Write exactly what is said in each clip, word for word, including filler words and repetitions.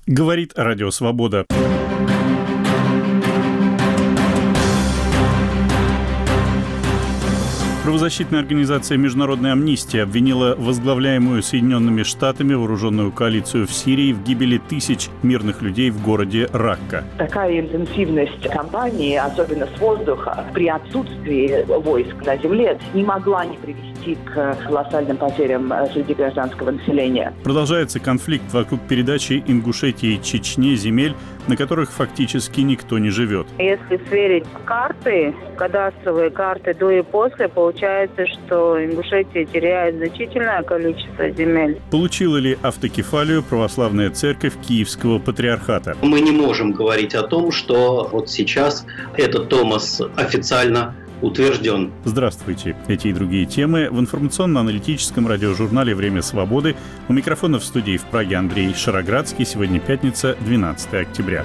Говорит Радио Свобода. Правозащитная организация «Международная амнистия» обвинила возглавляемую Соединенными Штатами вооруженную коалицию в Сирии в гибели тысяч мирных людей в городе Ракка. Такая интенсивность кампании, особенно с воздуха, при отсутствии войск на земле, не могла не привести к колоссальным потерям среди гражданского населения. Продолжается конфликт вокруг передачи Ингушетии и Чечне земель, на которых фактически никто не живет. Если сверить карты, кадастровые карты до и после, получается, что Ингушетия теряет значительное количество земель. Получила ли автокефалию православная церковь Киевского патриархата? Мы не можем говорить о том, что вот сейчас этот томос официально утвержден. Здравствуйте. Эти и другие темы в информационно-аналитическом радиожурнале «Время свободы». У микрофона в студии в Праге Андрей Шароградский. Сегодня пятница, двенадцатое октября.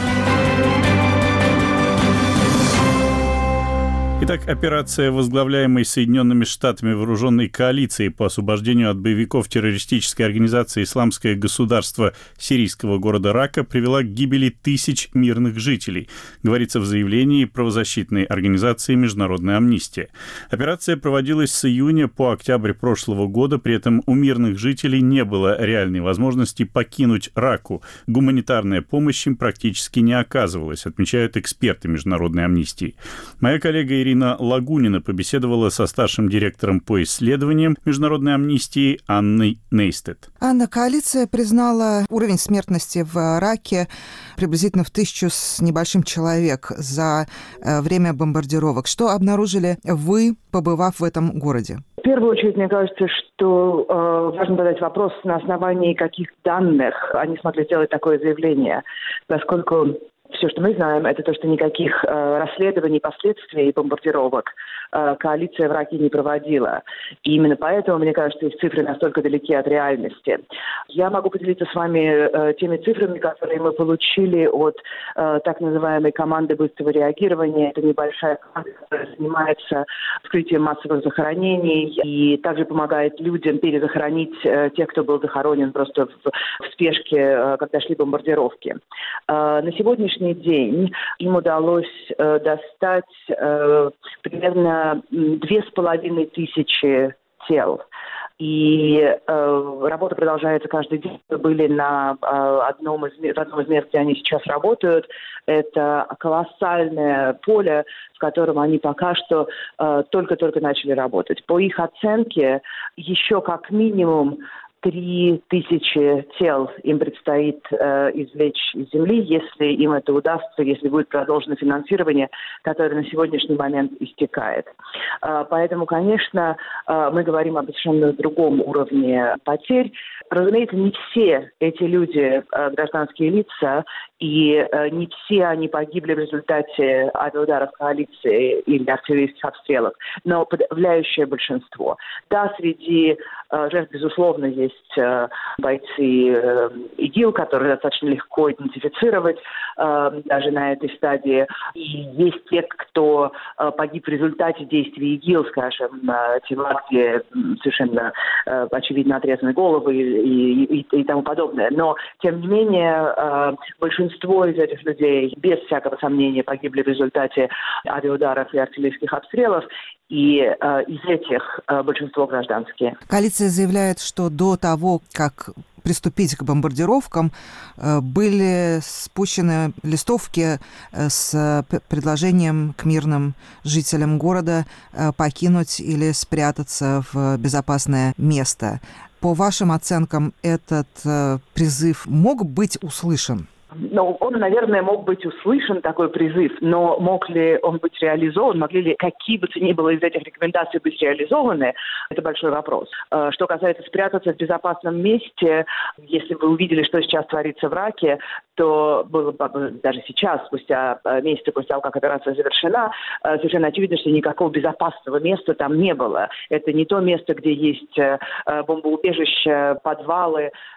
Итак, операция, возглавляемой Соединенными Штатами вооруженной коалиции по освобождению от боевиков террористической организации «Исламское государство» сирийского города Рака, привела к гибели тысяч мирных жителей, говорится в заявлении правозащитной организации «Международная амнистия». Операция проводилась с июня по октябрь прошлого года, при этом у мирных жителей не было реальной возможности покинуть Раку. Гуманитарная помощь им практически не оказывалась, отмечают эксперты Международной амнистии. Моя коллега Ирина Ирина Лагунина побеседовала со старшим директором по исследованиям Международной амнистии Анной Нейстед. Анна, коалиция признала уровень смертности в Раке приблизительно в тысячу с небольшим человек за время бомбардировок. Что обнаружили вы, побывав в этом городе? В первую очередь, мне кажется, что э, важно задать вопрос, на основании каких данных они смогли сделать такое заявление, поскольку все, что мы знаем, это то, что никаких э, расследований последствий бомбардировок э, коалиция в Раке не проводила. И именно поэтому, мне кажется, их цифры настолько далеки от реальности. Я могу поделиться с вами э, теми цифрами, которые мы получили от э, так называемой команды быстрого реагирования. Это небольшая команда, которая занимается вскрытием массовых захоронений и также помогает людям перезахоронить э, тех, кто был захоронен просто в, в спешке, э, когда шли бомбардировки. Э, на сегодняшний день им удалось э, достать э, примерно две с половиной тысячи тел. И э, работа продолжается каждый день. Мы были на э, одном, из, в одном из мест, где они сейчас работают. Это колоссальное поле, в котором они пока что э, только-только начали работать. По их оценке, еще как минимум Три тысячи тел им предстоит э, извлечь из земли, если им это удастся, если будет продолжено финансирование, которое на сегодняшний момент истекает. Э, поэтому, конечно, э, мы говорим об совершенно другом уровне потерь. Разумеется, не все эти люди э, гражданские лица, и э, не все они погибли в результате авиаударов коалиции или артиллерийских обстрелов, но подавляющее большинство. Да, среди э, жертв, безусловно, есть бойцы э, ИГИЛ, которые достаточно легко идентифицировать э, даже на этой стадии. И есть те, кто э, погиб в результате действий ИГИЛ, скажем, э, тела, где совершенно э, очевидно отрезаны головы и, и, и тому подобное. Но, тем не менее, э, большинство из этих людей, без всякого сомнения, погибли в результате авиаударов и артиллерийских обстрелов. И э, из этих э, большинство гражданские. Коалиция заявляет, что до того, как приступить к бомбардировкам, э, были спущены листовки э, с предложением к мирным жителям города э, покинуть или спрятаться в безопасное место. По вашим оценкам, этот э, призыв мог быть услышан? Ну, он, наверное, мог быть услышан, такой призыв, но мог ли он быть реализован, могли ли какие бы то ни было из этих рекомендаций быть реализованы, это большой вопрос. Что касается спрятаться в безопасном месте, если вы увидели, что сейчас творится в Раке, то было бы даже сейчас, спустя месяцы после того, как операция завершена, совершенно очевидно, что никакого безопасного места там не было. Это не то место, где есть бомбоубежища, подвалы,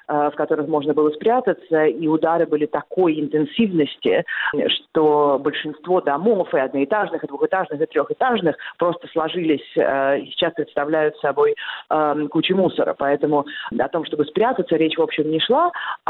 в которых можно было спрятаться, и удары были такой интенсивности, что большинство домов, и одноэтажных, и двухэтажных, и трехэтажных, просто сложились и сейчас представляют собой кучу мусора. Поэтому о том, чтобы спрятаться, речь, в общем, не шла,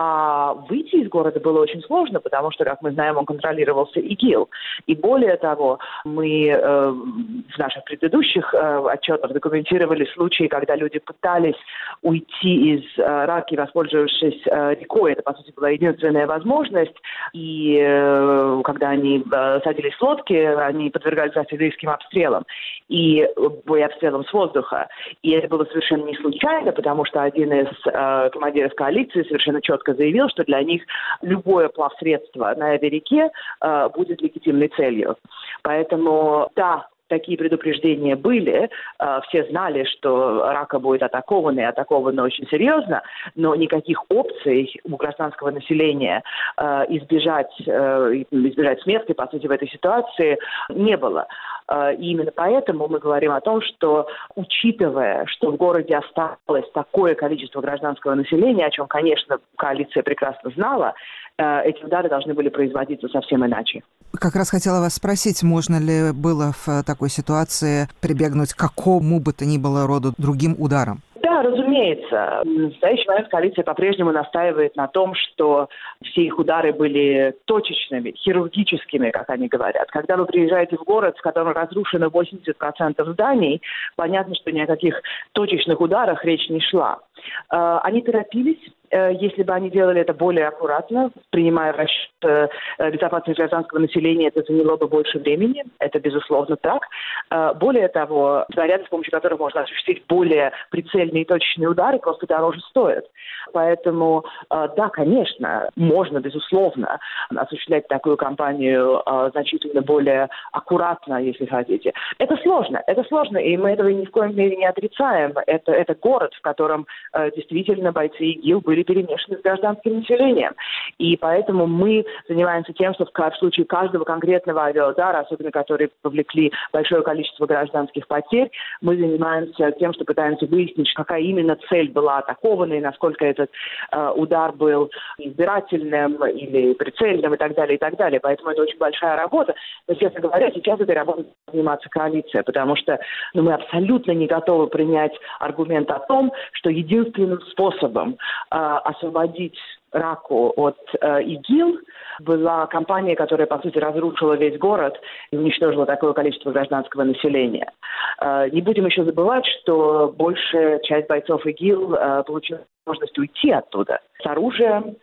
а выйти из города было очень сложно, потому что, как мы знаем, он контролировался ИГИЛ. И более того, мы э, в наших предыдущих э, отчетах документировали случаи, когда люди пытались уйти из э, Раки, воспользовавшись э, рекой. Это, по сути, была единственная возможность. И э, когда они э, садились в лодки, они подвергались артиллерийским обстрелам и боеобстрелам с воздуха. И это было совершенно не случайно, потому что один из э, командиров коалиции совершенно четко заявил, что для них любое плавсредство на этой реке э, будет легитимной целью. Поэтому, да, такие предупреждения были, э, все знали, что Рака будет атакован и атакован очень серьезно, но никаких опций у гражданского населения э, избежать, э, избежать смерти, по сути, в этой ситуации не было. Э, и именно поэтому мы говорим о том, что, учитывая, что в городе осталось такое количество гражданского населения, о чем, конечно, коалиция прекрасно знала, э, эти удары должны были производиться совсем иначе. Как раз хотела вас спросить, можно ли было в такой ситуации прибегнуть к какому бы то ни было роду другим ударам? Да, разумеется. В настоящий момент коалиция по-прежнему настаивает на том, что все их удары были точечными, хирургическими, как они говорят. Когда вы приезжаете в город, в котором разрушено восемьдесят процентов зданий, понятно, что ни о каких точечных ударах речь не шла. Они торопились. Если бы они делали это более аккуратно, принимая в расчет безопасность гражданского населения, это заняло бы больше времени. Это, безусловно, так. Более того, снаряды, с помощью которых можно осуществить более прицельные и точечные удары, просто дороже стоят. Поэтому, да, конечно, можно, безусловно, осуществлять такую кампанию значительно более аккуратно, если хотите. Это сложно, это сложно, и мы этого ни в коем мере не отрицаем. Это, это город, в котором действительно бойцы ИГИЛ были перемешаны с гражданским населением. И поэтому мы занимаемся тем, что в случае каждого конкретного авиаудара, особенно которые повлекли большое количество гражданских потерь, мы занимаемся тем, что пытаемся выяснить, какая именно цель была атакована и насколько этот э, удар был избирательным или прицельным и так далее, и так далее. Поэтому это очень большая работа. Но, честно говоря, сейчас этой работой будет заниматься коалиция, потому что ну, мы абсолютно не готовы принять аргумент о том, что единственным способом э, освободить Раку от э, ИГИЛ была кампания, которая, по сути, разрушила весь город и уничтожила такое количество гражданского населения. Э, не будем еще забывать, что большая часть бойцов ИГИЛ э, получила возможность уйти оттуда с оружием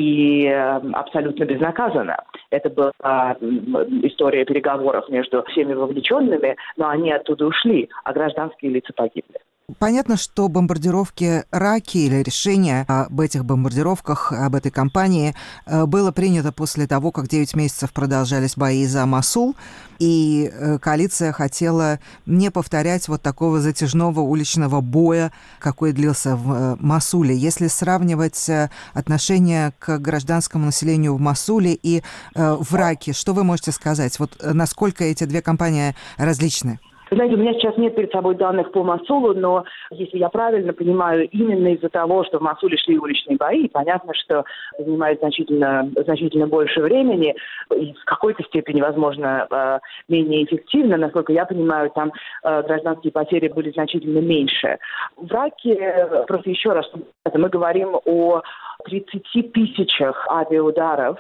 и э, абсолютно безнаказанно. Это была э, история переговоров между всеми вовлеченными, но они оттуда ушли, а гражданские лица погибли. Понятно, что бомбардировки Раки или решение об этих бомбардировках, об этой кампании было принято после того, как девять месяцев продолжались бои за Мосул, и коалиция хотела не повторять вот такого затяжного уличного боя, какой длился в Мосуле. Если сравнивать отношение к гражданскому населению в Мосуле и в Раке, что вы можете сказать? Вот насколько эти две кампании различны? Знаете, у меня сейчас нет перед собой данных по Мосулу, но, если я правильно понимаю, именно из-за того, что в Мосуле шли уличные бои, понятно, что занимает значительно, значительно больше времени и в какой-то степени, возможно, менее эффективно. Насколько я понимаю, там гражданские потери были значительно меньше. В Раке, просто еще раз, мы говорим о тридцати тысячах авиаударов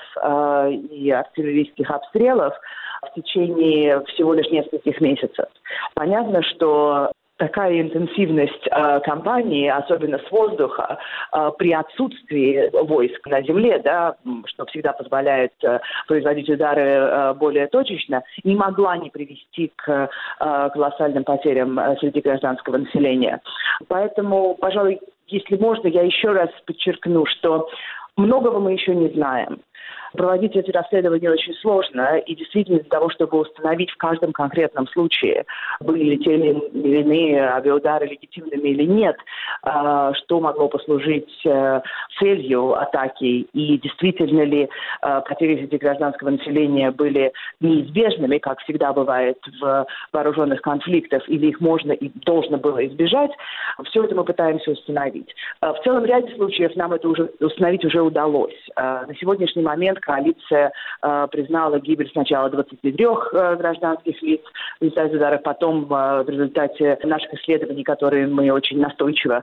и артиллерийских обстрелов в течение всего лишь нескольких месяцев. Понятно, что такая интенсивность э, кампании, особенно с воздуха, э, при отсутствии войск на земле, да, что всегда позволяет э, производить удары э, более точечно, не могла не привести к э, колоссальным потерям э, среди гражданского населения. Поэтому, пожалуй, если можно, я еще раз подчеркну, что многого мы еще не знаем. Проводить эти расследования очень сложно, и действительно для того, чтобы установить в каждом конкретном случае, были ли те или иные авиаудары легитимными или нет, что могло послужить целью атаки, и действительно ли потери среди гражданского населения были неизбежными, как всегда бывает в вооруженных конфликтах, или их можно и должно было избежать, все это мы пытаемся установить. В целом ряде случаев нам это уже установить уже удалось. На сегодняшний момент коалиция признала гибель сначала двадцати трёх гражданских лиц в результате ударов, потом в результате наших исследований, которые мы очень настойчиво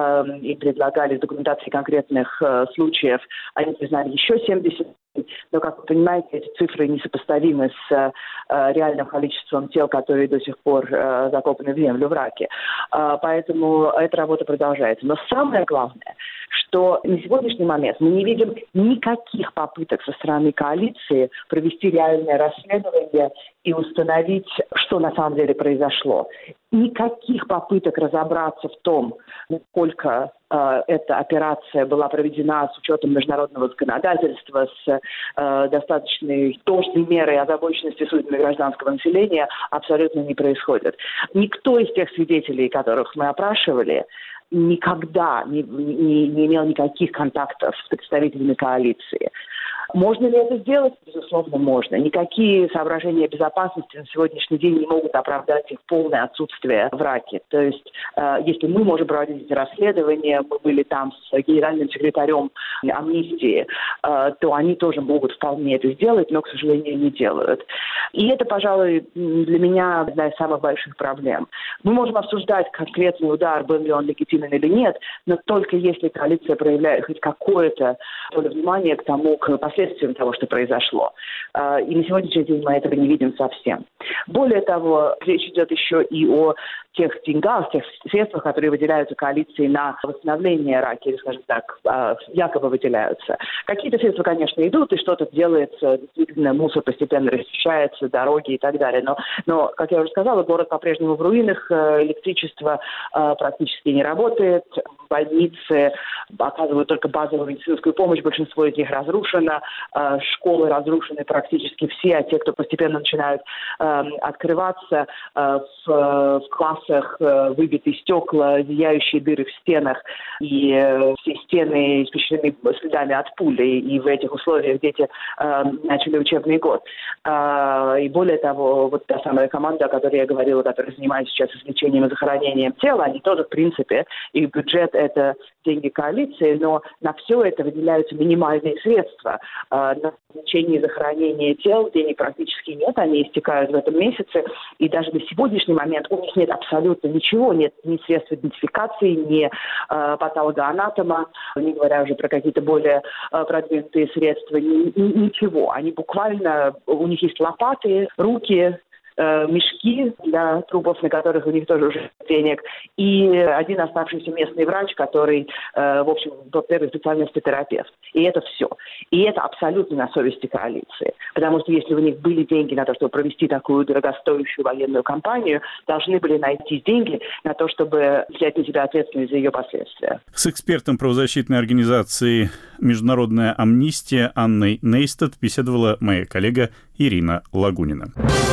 им предлагали в документации конкретных случаев, они признали еще семьдесят. Но, как вы понимаете, эти цифры несопоставимы с э, реальным количеством тел, которые до сих пор э, закопаны в землю в Раке. Э, поэтому эта работа продолжается. Но самое главное, что на сегодняшний момент мы не видим никаких попыток со стороны коалиции провести реальное расследование и установить, что на самом деле произошло. Никаких попыток разобраться в том, насколько э, эта операция была проведена с учетом международного законодательства, с э, достаточной должной мерой озабоченности судьбами гражданского населения, абсолютно не происходит. Никто из тех свидетелей, которых мы опрашивали, никогда не, не, не имел никаких контактов с представителями коалиции. Можно ли это сделать? Безусловно, можно. Никакие соображения безопасности на сегодняшний день не могут оправдать их полное отсутствие в Раке. То есть, э, если мы можем проводить эти расследования, мы были там с генеральным секретарем амнистии, э, то они тоже могут вполне это сделать, но, к сожалению, не делают. И это, пожалуй, для меня одна из самых больших проблем. Мы можем обсуждать конкретный удар, был ли он легитимен или нет, но только если коалиция проявляет хоть какое-то внимание к тому, к последствиям того, что произошло. И на сегодняшний день мы этого не видим совсем. Более того, речь идет еще и о тех деньгах, тех средствах, которые выделяются коалиции на восстановление Раки, или, скажем так, якобы выделяются. Какие-то средства, конечно, идут, и что-то делается, действительно, мусор постепенно расчищается, дороги и так далее. Но, но как я уже сказала, город по-прежнему в руинах, электричество практически не работает, больницы оказывают только базовую медицинскую помощь, большинство из них разрушено, школы разрушены практически все, а те, кто постепенно начинают открываться, в, в классах выбиты стекла, зияющие дыры в стенах, и все стены испещрены следами от пули, и в этих условиях дети начали учебный год. И более того, вот та самая команда, о которой я говорила, которая занимается сейчас извлечением и захоронением тела, они тоже, в принципе, их бюджет — это деньги коалиции, но на все это выделяются минимальные средства. На извлечение и захоронение тел денег практически нет, они истекают в этом месяце, и даже на сегодняшний момент у них нет абсолютно ничего, нет ни средств идентификации, ни э, патологоанатома, не говоря уже про какие-то более э, продвинутые средства, ни, ни, ничего. Они буквально, у них есть лопаты, руки, мешки для трупов, на которых у них тоже уже денег, и один оставшийся местный врач, который, в общем, по первой специальности терапевт. И это все. И это абсолютно на совести коалиции. Потому что если у них были деньги на то, чтобы провести такую дорогостоящую военную кампанию, должны были найти деньги на то, чтобы взять на себя ответственность за ее последствия. С экспертом правозащитной организации «Международная амнистия» Анной Нейстат беседовала моя коллега Ирина Лагунина.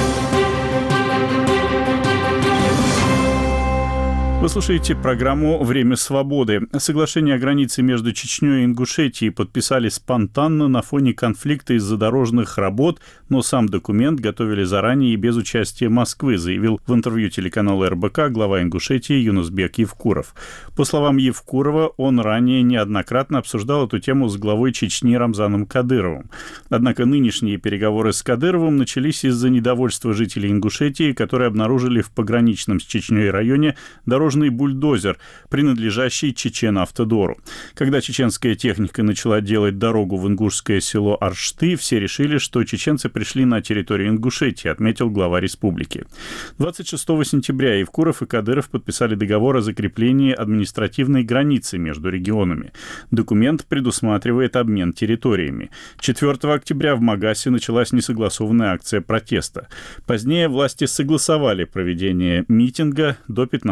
Вы слушаете программу «Время свободы». Соглашение о границе между Чечней и Ингушетией подписали спонтанно на фоне конфликта из-за дорожных работ, но сам документ готовили заранее и без участия Москвы, заявил в интервью телеканалу эр бэ ка глава Ингушетии Юнусбек Евкуров. По словам Евкурова, он ранее неоднократно обсуждал эту тему с главой Чечни Рамзаном Кадыровым. Однако нынешние переговоры с Кадыровым начались из-за недовольства жителей Ингушетии, которые обнаружили в пограничном с Чечней районе дорожный бульдозер, принадлежащий Чечен-Автодору. Когда чеченская техника начала делать дорогу в ингушское село Аршты, все решили, что чеченцы пришли на территорию Ингушетии, отметил глава республики. двадцать шестого сентября Евкуров и Кадыров подписали договор о закреплении административной границы между регионами. Документ предусматривает обмен территориями. четвёртого октября в Магасе началась несогласованная акция протеста. Позднее власти согласовали проведение митинга до пятнадцатого октября.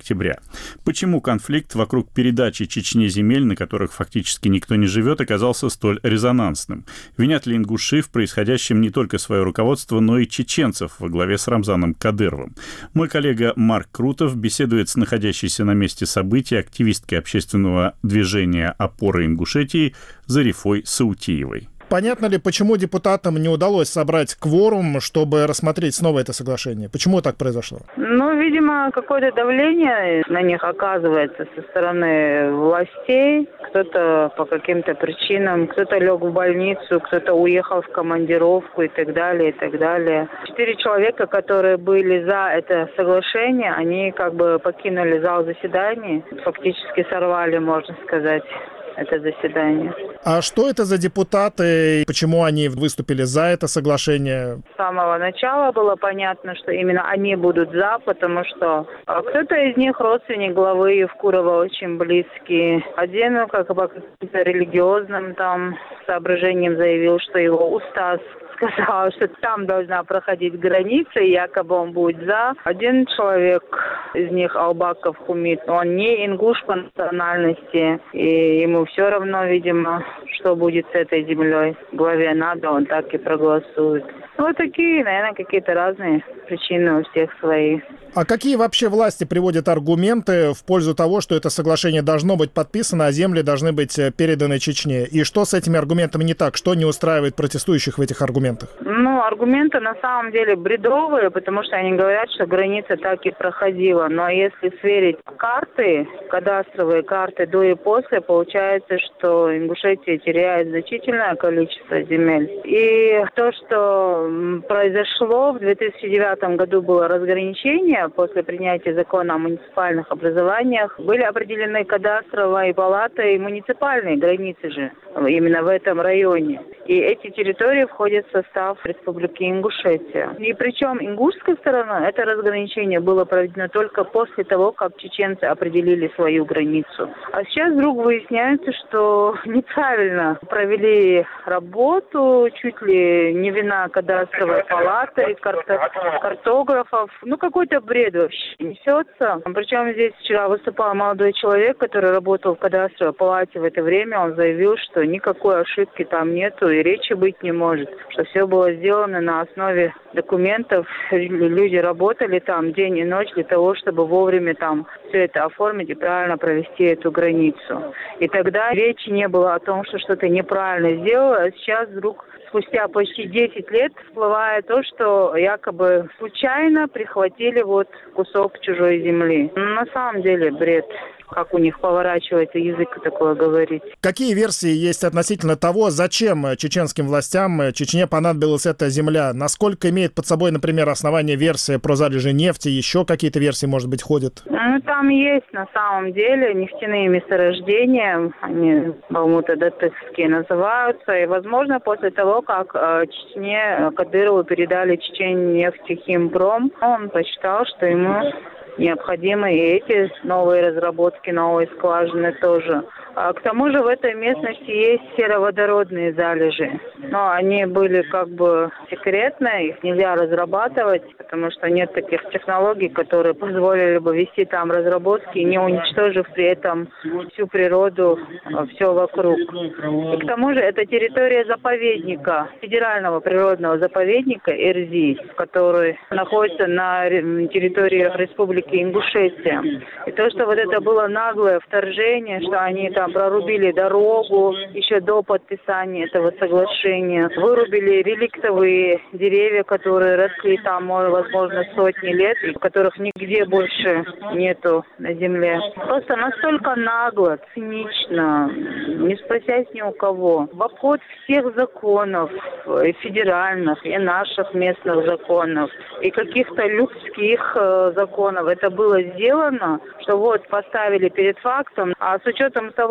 октября. Почему конфликт вокруг передачи Чечне земель, на которых фактически никто не живет, оказался столь резонансным? Винят ли ингуши в происходящем не только свое руководство, но и чеченцев во главе с Рамзаном Кадыровым? Мой коллега Марк Крутов беседует с находящейся на месте событий активисткой общественного движения «Опора Ингушетии» Зарифой Саутиевой. Понятно ли, почему депутатам не удалось собрать кворум, чтобы рассмотреть снова это соглашение? Почему так произошло? Ну, видимо, какое-то давление на них оказывается со стороны властей. Кто-то по каким-то причинам, кто-то лег в больницу, кто-то уехал в командировку и так далее, и так далее. Четыре человека, которые были за это соглашение, они как бы покинули зал заседаний, фактически сорвали, можно сказать, это заседание. А что это за депутаты? Почему они выступили за это соглашение? С самого начала было понятно, что именно они будут за, потому что кто-то из них родственник главы Евкурова, очень близкий. Один, ну, как бы, каким-то религиозным там соображением заявил, что его устаз сказал, что там должна проходить граница, и якобы он будет за. Один человек из них, Албаков Хумит, он не ингуш по национальности, и ему все равно, видимо, что будет с этой землей. Главе надо, он так и проголосует. Ну, вот такие, наверное, какие-то разные причины у всех свои. А какие вообще власти приводят аргументы в пользу того, что это соглашение должно быть подписано, а земли должны быть переданы Чечне? И что с этими аргументами не так? Что не устраивает протестующих в этих аргументах? Ну, аргументы на самом деле бредовые, потому что они говорят, что граница так и проходила. Но если сверить карты, кадастровые карты до и после, получается, что Ингушетия теряет значительное количество земель. И то, что произошло в две тысячи девятом году, было разграничение. После принятия закона о муниципальных образованиях были определены кадастровая палата и муниципальные границы же именно в этом районе. И эти территории входят в состав Республики Ингушетия. И причем ингушской стороной это разграничение было проведено только после того, как чеченцы определили свою границу. А сейчас вдруг выясняется, что неправильно провели работу, чуть ли не вина кадастровой палаты, карто- картографов. Ну, какой-то бред вообще несется. Причем здесь вчера выступал молодой человек, который работал в кадастровой палате в это время. Он заявил, что никакой ошибки там нету и речи быть не может. Что все было сделано на основе документов. Люди работали там день и ночь для того, чтобы вовремя там все это оформить и правильно провести эту границу. И тогда речи не было о том, что что-то неправильно сделало, а сейчас вдруг спустя почти десять лет всплывает то, что якобы случайно прихватили вот кусок чужой земли. На самом деле бред. Как у них поворачивается язык такое говорить. Какие версии есть относительно того, зачем чеченским властям Чечне понадобилась эта земля? Насколько имеет под собой, например, основание версия про залежи нефти? Еще какие-то версии, может быть, ходят? Ну, там есть на самом деле нефтяные месторождения. Они Баумута-Датыхские называются. И, возможно, после того, как э, Чечне Кадырову передали Чечен-нефтехимпром, он посчитал, что ему необходимы и эти новые разработки, новые скважины тоже. А к тому же в этой местности есть сероводородные залежи. Но они были как бы секретные, их нельзя разрабатывать, потому что нет таких технологий, которые позволили бы вести там разработки, не уничтожив при этом всю природу, все вокруг. И к тому же это территория заповедника, федерального природного заповедника Эрзий, который находится на территории Республики Ингушетия. И то, что вот это было наглое вторжение, что они там прорубили дорогу еще до подписания этого соглашения, вырубили реликтовые деревья, которые росли там, возможно, сотни лет, и которых нигде больше нету на земле. Просто настолько нагло, цинично, не спросясь ни у кого, в обход всех законов, и федеральных, и наших местных законов, и каких-то людских законов. Это было сделано, что вот поставили перед фактом, а с учетом того,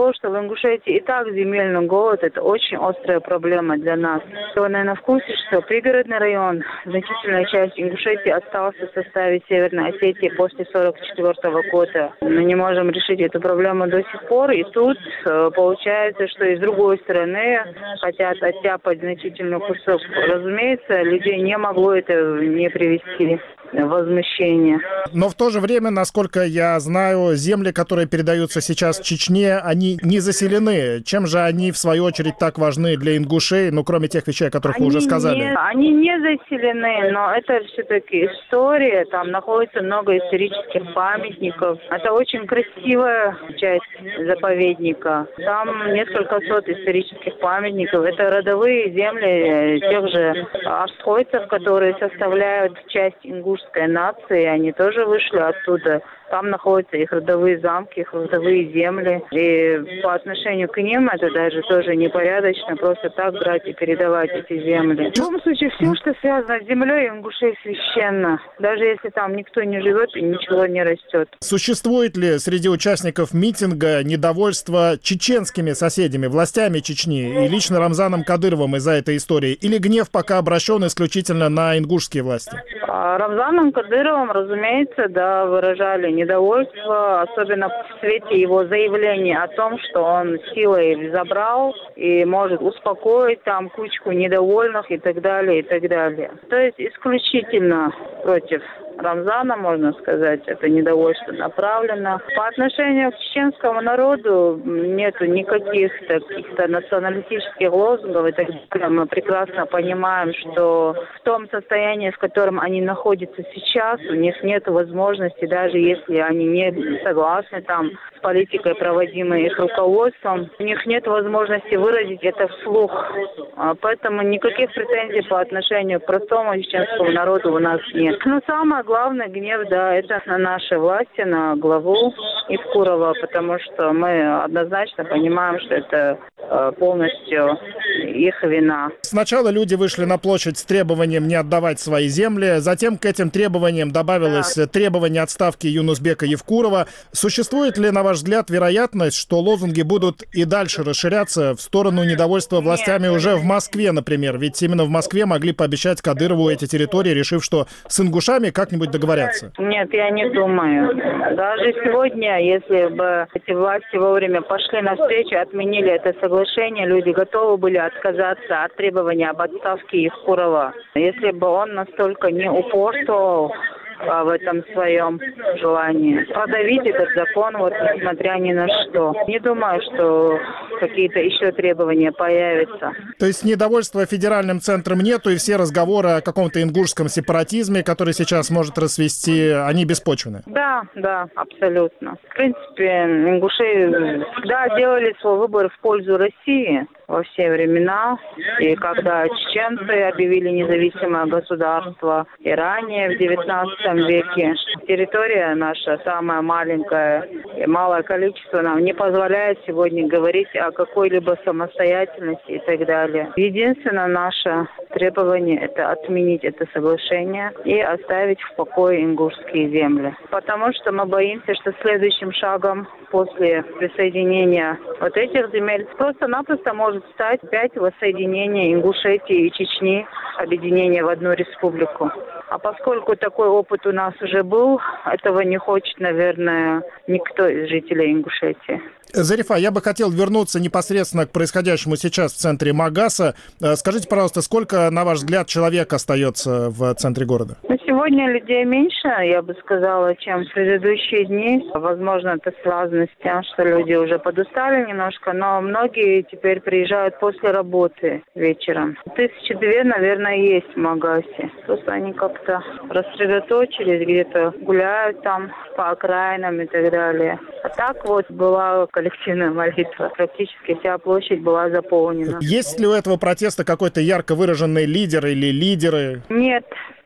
того, что в Ингушетии и так земельный голод, это очень острая проблема для нас. Вы, наверное, в курсе, что пригородный район, значительная часть Ингушетии остался в составе Северной Осетии после сорок четвёртого года. Мы не можем решить эту проблему до сих пор, и тут э, получается, что и с другой стороны хотят оттяпать значительный кусок. Разумеется, людей не могло это не привести в возмущение. Но в то же время, насколько я знаю, земли, которые передаются сейчас Чечне, они не заселены. Чем же они, в свою очередь, так важны для ингушей, ну, кроме тех вещей, о которых они вы уже сказали? Не, они не заселены, но это все-таки история. Там находится много исторических памятников. Это очень красивая часть заповедника. Там несколько сот исторических памятников. Это родовые земли тех же архойцев, которые составляют часть ингушской нации. Они тоже вышли оттуда. Там находятся их родовые замки, их родовые земли. И по отношению к ним это даже тоже непорядочно просто так брать и передавать эти земли. В любом случае, все, что связано с землей, ингушей священно. Даже если там никто не живет и ничего не растет. Существует ли среди участников митинга недовольство чеченскими соседями, властями Чечни и лично Рамзаном Кадыровым из-за этой истории? Или гнев пока обращен исключительно на ингушские власти? А Рамзаном Кадыровым, разумеется, да, выражали недовольство, особенно в свете его заявления о том, что он силой забрал и может успокоить там кучку недовольных и так далее, и так далее. То есть исключительно против Рамзана, можно сказать, это недовольство направлено. По отношению к чеченскому народу нету никаких каких-то националистических лозунгов и так далее. Мы прекрасно понимаем, что в том состоянии, в котором они находятся сейчас, у них нет возможности, даже если они не согласны там с политикой, проводимой их руководством, у них нет возможности выразить это вслух. Поэтому никаких претензий по отношению к простому чеченскому народу у нас нет. Но самое главное, гнев, да, это на наши власти, на главу Евкурова, потому что мы однозначно понимаем, что это э, полностью их вина. Сначала люди вышли на площадь с требованием не отдавать свои земли, затем к этим требованиям добавилось да. требование отставки Юнусбека Евкурова. Существует ли, на ваш взгляд, вероятность, что лозунги будут и дальше расширяться в сторону недовольства властями Нет. уже в Москве, например? Ведь именно в Москве могли пообещать Кадырову эти территории, решив, что с ингушами как-нибудь договорятся. Нет, я не думаю. Даже сегодня, если бы эти власти вовремя пошли навстречу, отменили это соглашение, люди готовы были отказаться от требования об отставке Евкурова. Если бы он настолько не упорствовал в этом своем желании продавить этот закон, вот несмотря ни на что. Не думаю, что какие-то еще требования появятся. То есть недовольства федеральным центром нету, и все разговоры о каком-то ингушском сепаратизме, который сейчас может расцвести, они беспочвены? Да, да, абсолютно. В принципе, ингуши всегда делали свой выбор в пользу России во все времена. И когда чеченцы объявили независимое государство, и ранее, в девятнадцатом веке, территория наша самая маленькая и малое количество нам не позволяет сегодня говорить о какой-либо самостоятельности и так далее. Единственное наше требование – это отменить это соглашение и оставить в покое ингушские земли. Потому что мы боимся, что следующим шагом после присоединения вот этих земель просто-напросто может стать опять воссоединение Ингушетии и Чечни, объединение в одну республику. А поскольку такой опыт у нас уже был, этого не хочет, наверное, никто из жителей Ингушетии. Зарифа, я бы хотел вернуться непосредственно к происходящему сейчас в центре Магаса. Скажите, пожалуйста, сколько, на ваш взгляд, человек остается в центре города? Ну, сегодня людей меньше, я бы сказала, чем в предыдущие дни. Возможно, это связано с тем, что люди уже подустали немножко, но многие теперь приезжают после работы вечером. Тысячи две, наверное, есть в Магасе. Просто они как-то рассредоточились, где-то гуляют там по окраинам и так далее. А так вот была коллективная молитва. Практически вся площадь была заполнена. Есть ли у этого протеста какой-то ярко выраженный лидер или лидеры? Нет.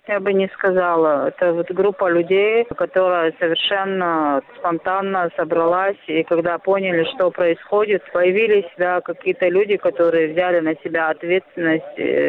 я бы не сказала. Это вот группа людей, которая совершенно спонтанно собралась, и когда поняли, что происходит, появились, да, какие-то люди, которые взяли на себя ответственность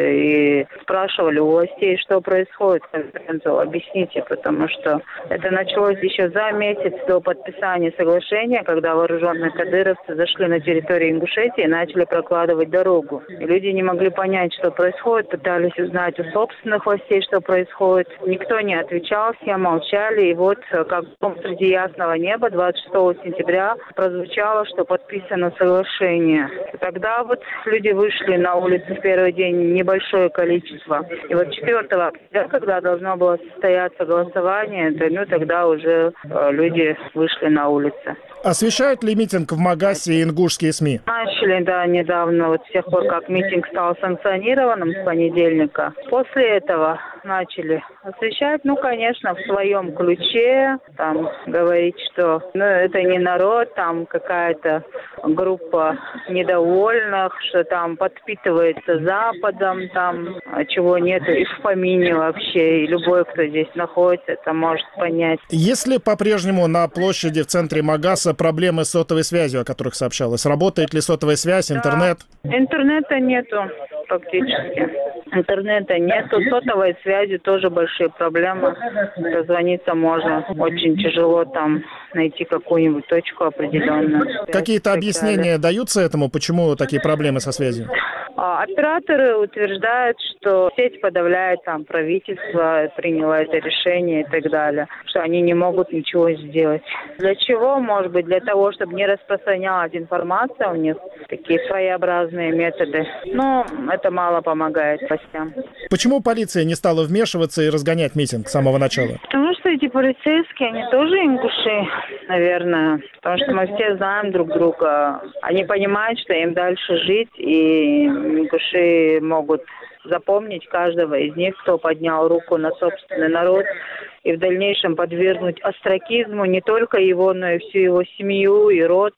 и спрашивали у властей, что происходит. Объясните, потому что это началось еще за месяц до подписания соглашения, когда вооруженные кадыровцы зашли на территорию Ингушетии и начали прокладывать дорогу. И люди не могли понять, что происходит, пытались узнать у собственных властей, что происходит. Никто не отвечал, все молчали. И вот, как среди ясного неба, двадцать шестого сентября прозвучало, что подписано соглашение. И тогда вот люди вышли на улицу в первый день небольшое количество. И вот четвёртого октября, когда должно было состояться голосование, то, ну, тогда уже э, люди вышли на улицы. Освещают ли митинг в Магасе ингушские СМИ? Начали, да, недавно, вот с тех пор, как митинг стал санкционированным с понедельника. После этого начали освещать, ну, конечно, в своем ключе, там, говорить, что, ну, это не народ, там какая-то группа недовольных, что там подпитывается Западом, там, чего нету и в помине вообще, и любой, кто здесь находится, это может понять. Есть ли по-прежнему на площади в центре Магаса проблемы с сотовой связью, о которых сообщалось? Работает ли сотовая связь, интернет? Да. Интернета нету фактически. Интернета нету, сотовой связи тоже большие проблемы. Дозвониться можно. Очень тяжело там найти какую-нибудь точку определенную. Какие-то объяснения даются этому? Почему такие проблемы со связью? А, операторы утверждают, что сеть подавляет, там правительство приняло это решение и так далее, что они не могут ничего сделать. Для чего? Может быть, для того, чтобы не распространялась информация, у них такие своеобразные методы. Но это мало помогает властям. Почему полиция не стала вмешиваться и разгонять митинг с самого начала? Потому что эти полицейские, они тоже ингуши, наверное. Потому что мы все знаем друг друга. Они понимают, что им дальше жить, и ингуши могут запомнить каждого из них, кто поднял руку на собственный народ, и в дальнейшем подвергнуть остракизму не только его, но и всю его семью и род.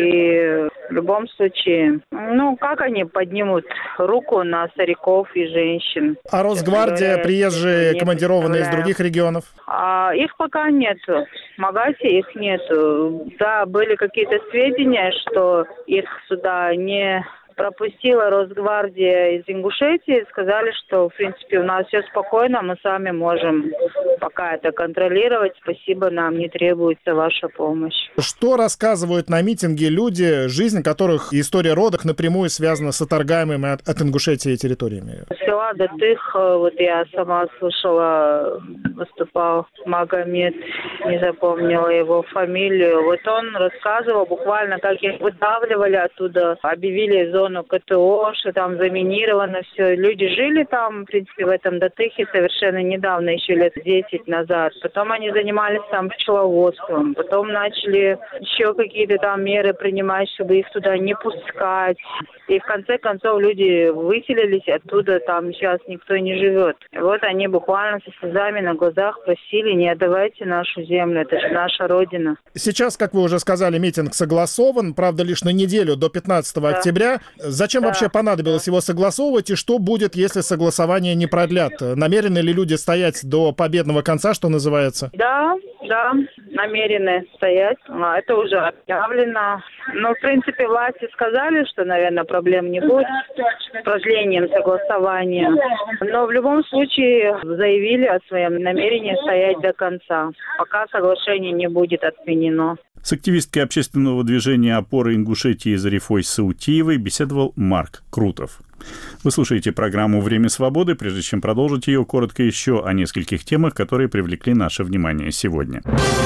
И в любом случае, ну, как они поднимут руку на стариков и женщин? А Росгвардия, говоря, приезжие, командированные из других регионов? А, их пока нету. В Магасе их нету. Да, были какие-то сведения, что их сюда не пропустила Росгвардия из Ингушетии, сказали, что, в принципе, у нас все спокойно, мы сами можем пока это контролировать, спасибо, нам не требуется ваша помощь. Что рассказывают на митинге люди, жизнь которых и история родов напрямую связана с отторгаемыми от, от Ингушетии территориями? Села Датых, вот я сама слышала, выступал Магомед, не запомнила его фамилию, вот он рассказывал буквально, как их выдавливали оттуда, объявили зону КТО, что там заминировано все. Люди жили там, в принципе, в этом Датыхе совершенно недавно, еще лет десять назад. Потом они занимались там пчеловодством. Потом начали еще какие-то там меры принимать, чтобы их туда не пускать. И в конце концов люди выселились оттуда, там сейчас никто не живет. И вот они буквально со слезами на глазах просили: не отдавайте нашу землю, это же наша родина. Сейчас, как вы уже сказали, митинг согласован, правда, лишь на неделю до пятнадцатого да. октября. Зачем да. вообще понадобилось его согласовывать, и что будет, если согласование не продлят? Намерены ли люди стоять до победного конца, что называется? Да, да, намерены стоять. Это уже объявлено. Но, в принципе, власти сказали, что, наверное, проблем не будет с продлением согласования. Но в любом случае заявили о своем намерении стоять до конца, пока соглашение не будет отменено. С активисткой общественного движения «Опора Ингушетии» Зарифой Саутиевой беседовал Марк Крутов. Вы слушаете программу «Время свободы». Прежде чем продолжить ее, коротко еще о нескольких темах, которые привлекли наше внимание сегодня.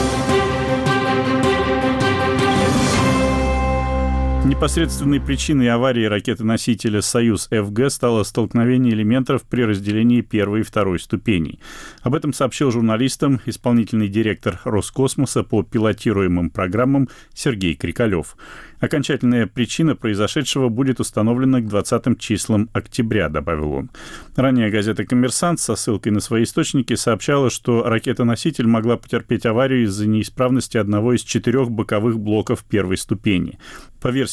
Непосредственной причиной аварии ракеты-носителя «Союз-ФГ» стало столкновение элементов при разделении первой и второй ступеней. Об этом сообщил журналистам исполнительный директор Роскосмоса по пилотируемым программам Сергей Крикалев. Окончательная причина произошедшего будет установлена к двадцатым числам октября, добавил он. Ранее газета «Коммерсант» со ссылкой на свои источники сообщала, что ракета-носитель могла потерпеть аварию из-за неисправности одного из четырех боковых блоков первой ступени. По версии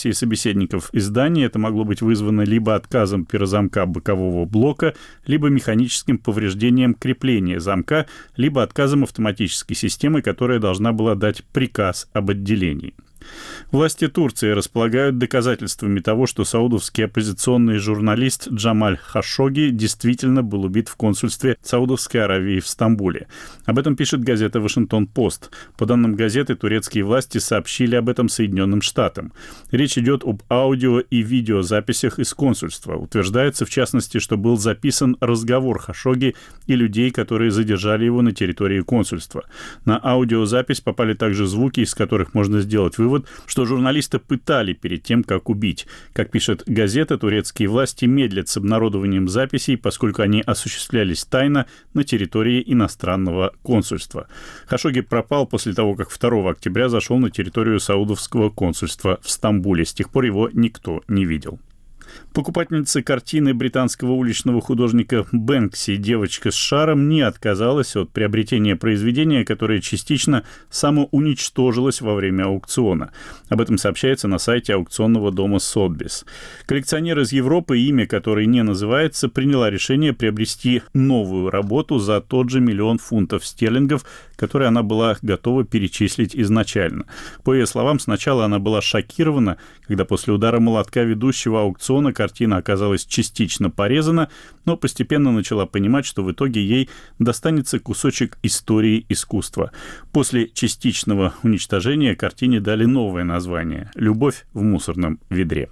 версии собеседников издания это могло быть вызвано либо отказом перезамка бокового блока, либо механическим повреждением крепления замка, либо отказом автоматической системы, которая должна была дать приказ об отделении. Власти Турции располагают доказательствами того, что саудовский оппозиционный журналист Джамаль Хашогги действительно был убит в консульстве Саудовской Аравии в Стамбуле. Об этом пишет газета «Вашингтон-Пост». По данным газеты, турецкие власти сообщили об этом Соединенным Штатам. Речь идет об аудио- и видеозаписях из консульства. Утверждается, в частности, что был записан разговор Хашогги и людей, которые задержали его на территории консульства. На аудиозапись попали также звуки, из которых можно сделать вывод, что журналиста пытали перед тем, как убить. Как пишет газета, турецкие власти медлят с обнародованием записей, поскольку они осуществлялись тайно на территории иностранного консульства. Хашогги пропал после того, как второго октября зашел на территорию саудовского консульства в Стамбуле. С тех пор его никто не видел. Покупательница картины британского уличного художника Бэнкси «Девочка с шаром» не отказалась от приобретения произведения, которое частично самоуничтожилось во время аукциона. Об этом сообщается на сайте аукционного дома Сотбис. Коллекционер из Европы, имя которой не называется, приняла решение приобрести новую работу за тот же миллион фунтов стерлингов, который она была готова перечислить изначально. По ее словам, сначала она была шокирована, когда после удара молотка ведущего аукциона картина оказалась частично порезана, но постепенно начала понимать, что в итоге ей достанется кусочек истории искусства. После частичного уничтожения картине дали новое название «Любовь в мусорном ведре».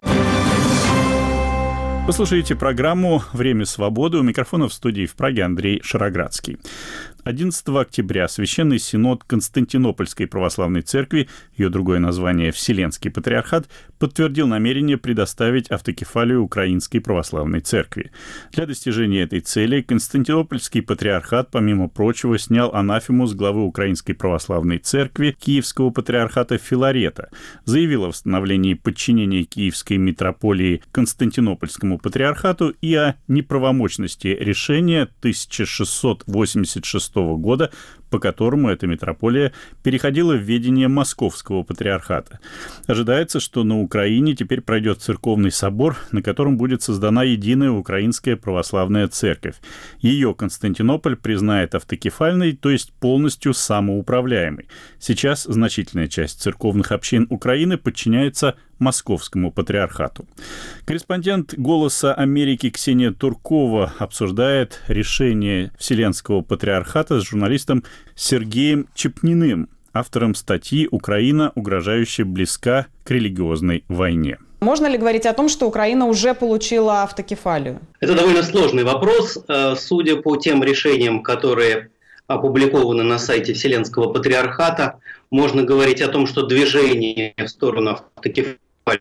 Вы слушаете программу «Время свободы». У микрофона в студии в Праге Андрей Шароградский. одиннадцатого октября Священный Синод Константинопольской Православной Церкви, ее другое название Вселенский Патриархат, подтвердил намерение предоставить автокефалию Украинской Православной Церкви. Для достижения этой цели Константинопольский Патриархат, помимо прочего, снял анафему с главы Украинской Православной Церкви Киевского Патриархата Филарета, заявил о восстановлении подчинения Киевской митрополии Константинопольскому Патриархату и о неправомочности решения тысяча шестьсот восемьдесят шестого года, по которому эта митрополия переходила в ведение Московского Патриархата. Ожидается, что на Украине теперь пройдет церковный собор, на котором будет создана единая Украинская Православная Церковь. Ее Константинополь признает автокефальной, то есть полностью самоуправляемой. Сейчас значительная часть церковных общин Украины подчиняется Московскому Патриархату. Корреспондент «Голоса Америки» Ксения Туркова обсуждает решение Вселенского Патриархата с журналистом Сергеем Чепниным, автором статьи «Украина, угрожающе близка к религиозной войне». Можно ли говорить о том, что Украина уже получила автокефалию? Это довольно сложный вопрос. Судя по тем решениям, которые опубликованы на сайте Вселенского Патриархата, можно говорить о том, что движение в сторону автокефалии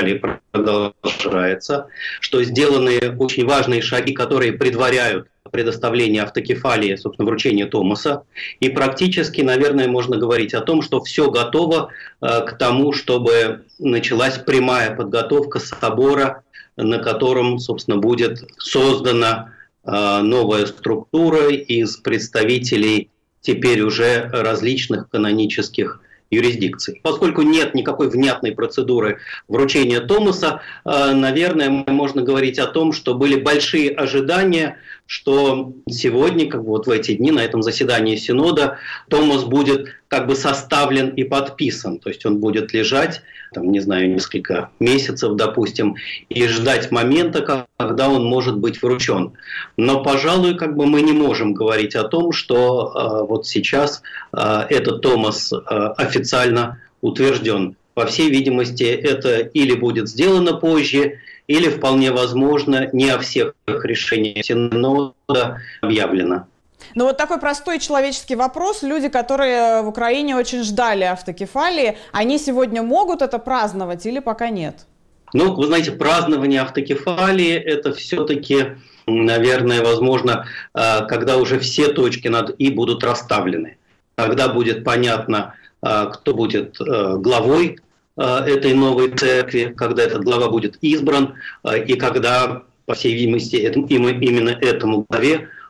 продолжается, что сделаны очень важные шаги, которые предваряют предоставление автокефалии, собственно, вручение Томоса. И практически, наверное, можно говорить о том, что все готово э, к тому, чтобы началась прямая подготовка собора, на котором, собственно, будет создана э, новая структура из представителей теперь уже различных канонических юрисдикций. Поскольку нет никакой внятной процедуры вручения Томоса, наверное, можно говорить о том, что были большие ожидания, что сегодня, как бы вот в эти дни, на этом заседании Синода, Томос будет как бы составлен и подписан. То есть он будет лежать, там, не знаю, несколько месяцев, допустим, и ждать момента, когда он может быть вручен. Но, пожалуй, как бы мы не можем говорить о том, что э, вот сейчас э, этот Томос э, официально утвержден. По всей видимости, это или будет сделано позже, или, вполне возможно, не о всех решениях Синода объявлено. Ну вот такой простой человеческий вопрос. Люди, которые в Украине очень ждали автокефалии, они сегодня могут это праздновать или пока нет? Ну, вы знаете, празднование автокефалии – это все-таки, наверное, возможно, когда уже все точки над «и» будут расставлены. Когда будет понятно, кто будет главой этой новой церкви, когда этот глава будет избран, и когда, по всей видимости, именно этому главе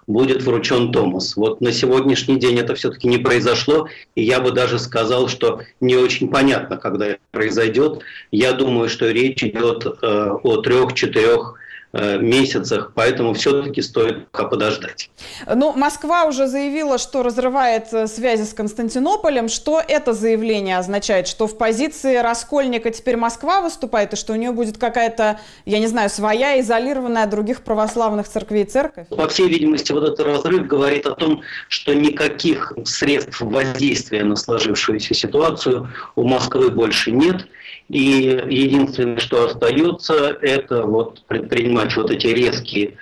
будет вручен томос. Вот на сегодняшний день это все-таки не произошло, и я бы даже сказал, что не очень понятно, когда это произойдет. Я думаю, что речь идет э, о трех-четырех месяцах, поэтому все-таки стоит пока подождать. Ну, Москва уже заявила, что разрывает связи с Константинополем. Что это заявление означает? Что в позиции раскольника теперь Москва выступает, и что у нее будет какая-то, я не знаю, своя, изолированная от других православных церквей церковь? По всей видимости, вот этот разрыв говорит о том, что никаких средств воздействия на сложившуюся ситуацию у Москвы больше нет. И единственное, что остается, это вот предпринимать вот эти резкие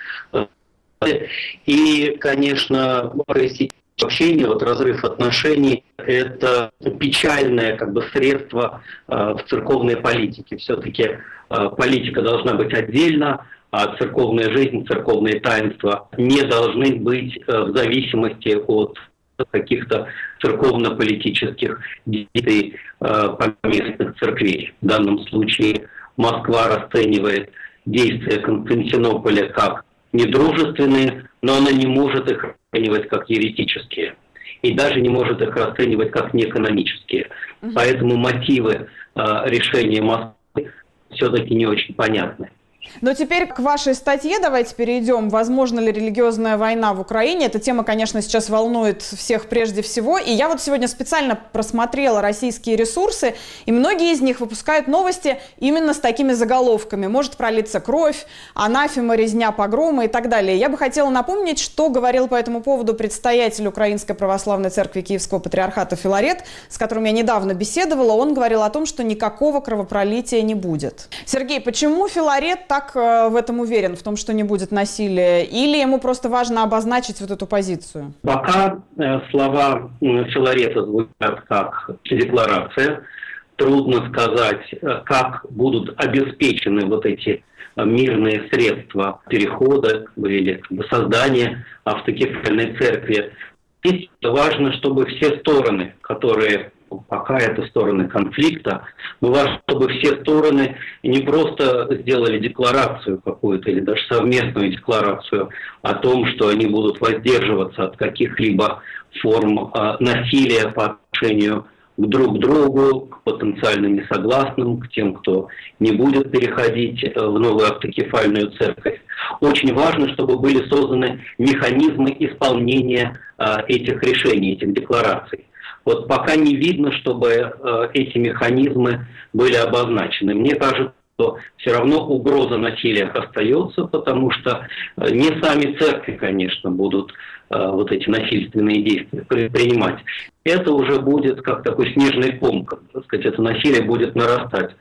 и, конечно, общение, вот разрыв отношений – это печальное как бы средство э, в церковной политике. Все-таки э, политика должна быть отдельно, а церковная жизнь, церковные таинства не должны быть э, в зависимости от каких-то церковно-политических действий э, поместных церквей. В данном случае Москва расценивает действия Константинополя как недружественные, но она не может их расценивать как еретические. И даже не может их расценивать как неэкономические. Mm-hmm. Поэтому мотивы э, решения Москвы все-таки не очень понятны. Но теперь к вашей статье давайте перейдем. Возможно ли религиозная война в Украине? Эта тема, конечно, сейчас волнует всех прежде всего. И я вот сегодня специально просмотрела российские ресурсы, и многие из них выпускают новости именно с такими заголовками. Может пролиться кровь, анафема, резня, погромы и так далее. Я бы хотела напомнить, что говорил по этому поводу предстоятель Украинской Православной Церкви Киевского Патриархата Филарет, с которым я недавно беседовала. Он говорил о том, что никакого кровопролития не будет. Сергей, почему Филарет так в этом уверен, в том, что не будет насилия? Или ему просто важно обозначить вот эту позицию? Пока э, слова Филарета звучат как декларация. Трудно сказать, как будут обеспечены вот эти мирные средства перехода или как бы, создания автокефальной церкви. Здесь важно, чтобы все стороны, которые пока это стороны конфликта, но важно, чтобы все стороны не просто сделали декларацию какую-то или даже совместную декларацию о том, что они будут воздерживаться от каких-либо форм э, насилия по отношению к друг другу, к потенциально несогласным, к тем, кто не будет переходить в новую автокефальную церковь. Очень важно, чтобы были созданы механизмы исполнения э, этих решений, этих деклараций. Вот пока не видно, чтобы э, эти механизмы были обозначены. Мне кажется, что все равно угроза насилия остается, потому что э, не сами церкви, конечно, будут э, вот эти насильственные действия предпринимать. Это уже будет как такой снежный ком, так сказать, это насилие будет нарастать.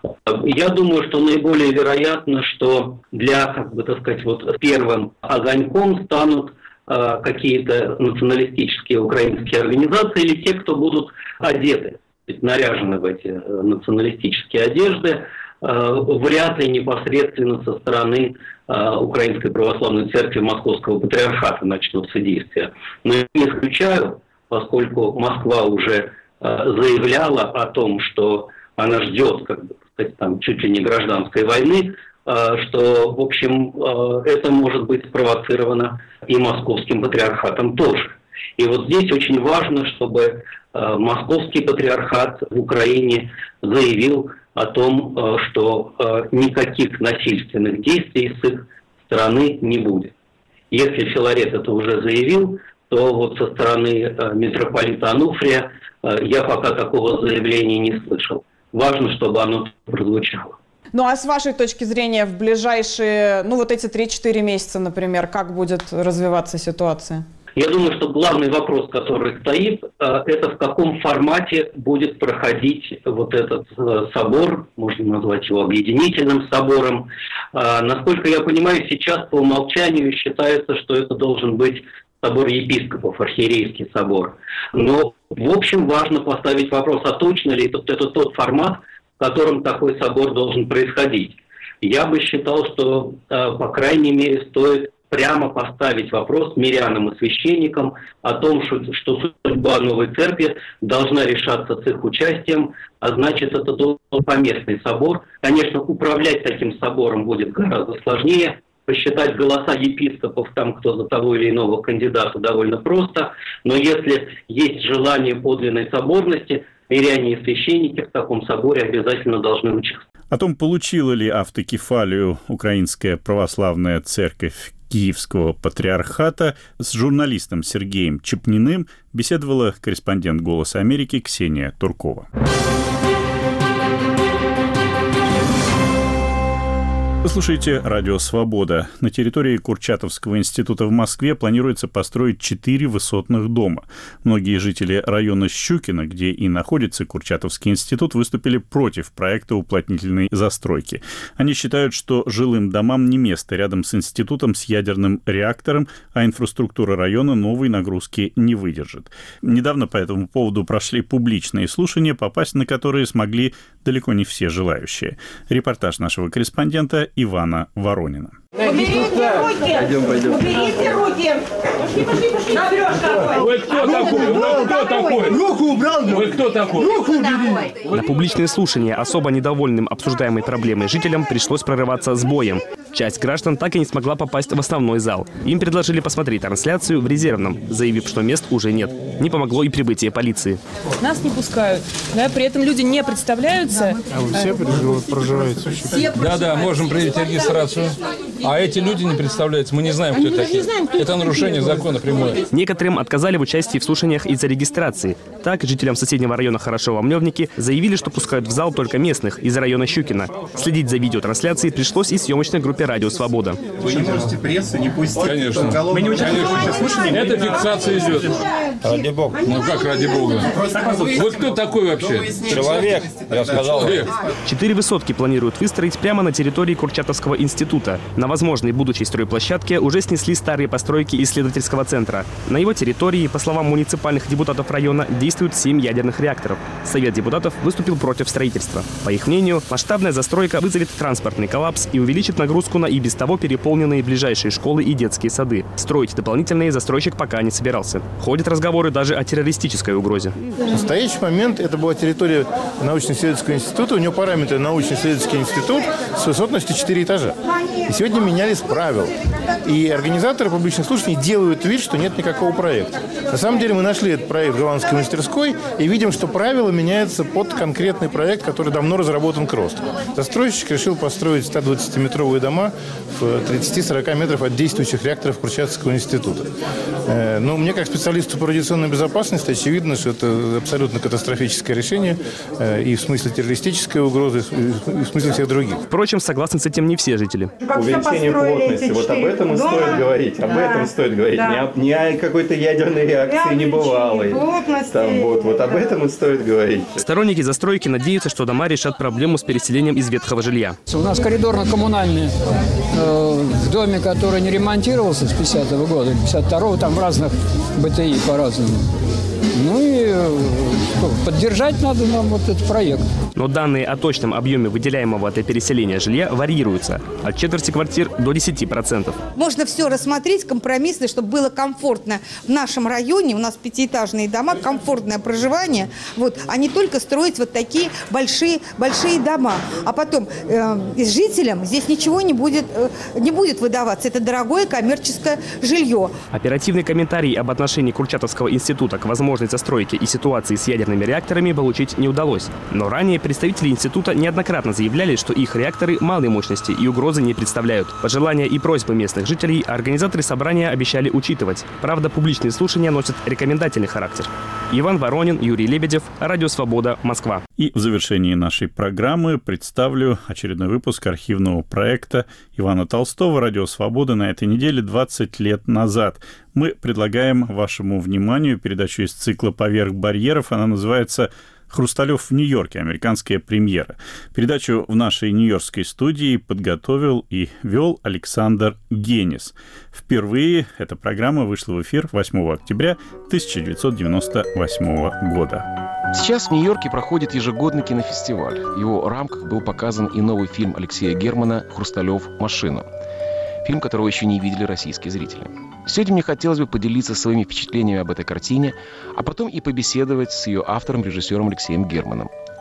Я думаю, что наиболее вероятно, что для, как бы, так сказать, вот первым огоньком станут какие-то националистические украинские организации или те, кто будут одеты, наряжены в эти националистические одежды, вряд ли непосредственно со стороны Украинской Православной Церкви Московского Патриархата начнутся действия. Но я не исключаю, поскольку Москва уже заявляла о том, что она ждет, как бы, кстати, там, чуть ли не гражданской войны, что, в общем, это может быть спровоцировано и Московским Патриархатом тоже. И вот здесь очень важно, чтобы Московский Патриархат в Украине заявил о том, что никаких насильственных действий с их стороны не будет. Если Филарет это уже заявил, то вот со стороны митрополита Ануфрия я пока такого заявления не слышал. Важно, чтобы оно прозвучало. Ну а с вашей точки зрения в ближайшие, ну вот эти три-четыре месяца, например, как будет развиваться ситуация? Я думаю, что главный вопрос, который стоит, это в каком формате будет проходить вот этот собор, можно назвать его объединительным собором. Насколько я понимаю, сейчас по умолчанию считается, что это должен быть собор епископов, архиерейский собор. Но, в общем, важно поставить вопрос, а точно ли это, это тот формат, в котором такой собор должен происходить. Я бы считал, что, по крайней мере, стоит прямо поставить вопрос мирянам и священникам о том, что, что судьба новой церкви должна решаться с их участием, а значит, это должен быть поместный собор. Конечно, управлять таким собором будет гораздо сложнее, посчитать голоса епископов там, кто за того или иного кандидата, довольно просто. Но если есть желание подлинной соборности, миряне и священники в таком соборе обязательно должны участвовать. О том, получила ли автокефалию Украинская православная церковь Киевского патриархата, с журналистом Сергеем Чепниным беседовала корреспондент «Голоса Америки» Ксения Туркова. Вы слушаете «Радио Свобода». На территории Курчатовского института в Москве планируется построить четыре высотных дома. Многие жители района Щукино, где и находится Курчатовский институт, выступили против проекта уплотнительной застройки. Они считают, что жилым домам не место рядом с институтом с ядерным реактором, а инфраструктура района новой нагрузки не выдержит. Недавно по этому поводу прошли публичные слушания, попасть на которые смогли далеко не все желающие. Репортаж нашего корреспондента Ивана Воронина. Уберите руки! Пойдем, пойдем. Уберите руки! Пошли, пошли, пошли! Наберешь какой! Вы кто такой? Вы кто такой? Руку убрал! Вы кто такой? Руку убери! На публичные слушания особо недовольным обсуждаемой проблемой жителям пришлось прорываться с боем. Часть граждан так и не смогла попасть в основной зал. Им предложили посмотреть трансляцию в резервном, заявив, что мест уже нет. Не помогло и прибытие полиции. Нас не пускают. Да, при этом люди не представляются. А вы все проживаете? Да-да, можем проявить регистрацию. А эти люди не представляются. Мы не знаем, кто такие. Это нарушение закона прямое. Некоторым отказали в участии в слушаниях из-за регистрации. Так, жителям соседнего района Хорошово-Мневники заявили, что пускают в зал только местных из района Щукино. Следить за видеотрансляцией пришлось и съемочной группе «Радио Свобода». Вы не можете прессу не пустить? Конечно. Мы не участвуем. Это фиксация идет. Ради бога. Ну как ради бога? Вы кто такой вообще? Человек, я сказал. Четыре высотки планируют выстроить прямо на территории Курчатовского института. На возможной будущей стройплощадке уже снесли старые постройки исследовательского центра. На его территории, по словам муниципальных депутатов района, действуют семь ядерных реакторов. Совет депутатов выступил против строительства. По их мнению, масштабная застройка вызовет транспортный коллапс и увеличит нагрузку на и без того переполненные ближайшие школы и детские сады. Строить дополнительные застройщик пока не собирался. Ходят разговоры даже о террористической угрозе. В настоящий момент это была территория научно-исследовательского института. У него параметры научно-исследовательский институт с высотностью четыре этажа. И сегодня менялись правила. И организаторы публичных слушаний делают вид, что нет никакого проекта. На самом деле мы нашли этот проект в Голландской мастерской и видим, что правила меняются под конкретный проект, который давно разработан к росту. Застройщик решил построить сто двадцатиметровые дома в тридцати-сорока метров от действующих реакторов Курчатовского института. Но мне, как специалисту по радиационной безопасности, очевидно, что это абсолютно катастрофическое решение и в смысле террористической угрозы, и в смысле всех других. Впрочем, согласны с этим не все жители. Увеличение плотности, вот об этом и стоит говорить, об да. этом стоит говорить, да. не, о, не о какой-то ядерной реакции небывалой. Там, вот, вот об этом и стоит говорить. Сторонники застройки надеются, что дома решат проблему с переселением из ветхого жилья. У нас коридорно-коммунальный э, в доме, который не ремонтировался с пятидесятого года, пятьдесят второго, там разных БТИ по-разному. Ну и что, поддержать надо нам вот этот проект. Но данные о точном объеме выделяемого для переселения жилья варьируются. От четверти квартир до десяти процентов. Можно все рассмотреть компромиссно, чтобы было комфортно в нашем районе. У нас пятиэтажные дома, комфортное проживание. Вот, а не только строить вот такие большие, большие дома. А потом э, жителям здесь ничего не будет, э, не будет выдаваться. Это дорогое коммерческое жилье. Оперативный комментарий об отношении Курчатовского института к возможной застройке и ситуации с ядерными реакторами получить не удалось. Но ранее представители института неоднократно заявляли, что их реакторы малой мощности и угрозы не представляют. Пожелания и просьбы местных жителей организаторы собрания обещали учитывать. Правда, публичные слушания носят рекомендательный характер. Иван Воронин, Юрий Лебедев, Радио Свобода, Москва. И в завершении нашей программы представлю очередной выпуск архивного проекта Ивана Толстого «Радио Свобода» на этой неделе двадцать лет назад. Мы предлагаем вашему вниманию передачу из цикла «Поверх барьеров». Она называется «Хрусталев в Нью-Йорке. Американская премьера». Передачу в нашей нью-йоркской студии подготовил и вел Александр Генис. Впервые эта программа вышла в эфир восьмого октября тысяча девятьсот девяносто восьмого года. Сейчас в Нью-Йорке проходит ежегодный кинофестиваль. В его рамках был показан и новый фильм Алексея Германа «Хрусталев. Машина». Фильм, которого еще не видели российские зрители. Сегодня мне хотелось бы поделиться своими впечатлениями об этой картине, а потом и побеседовать с ее автором, режиссером Алексеем Германом.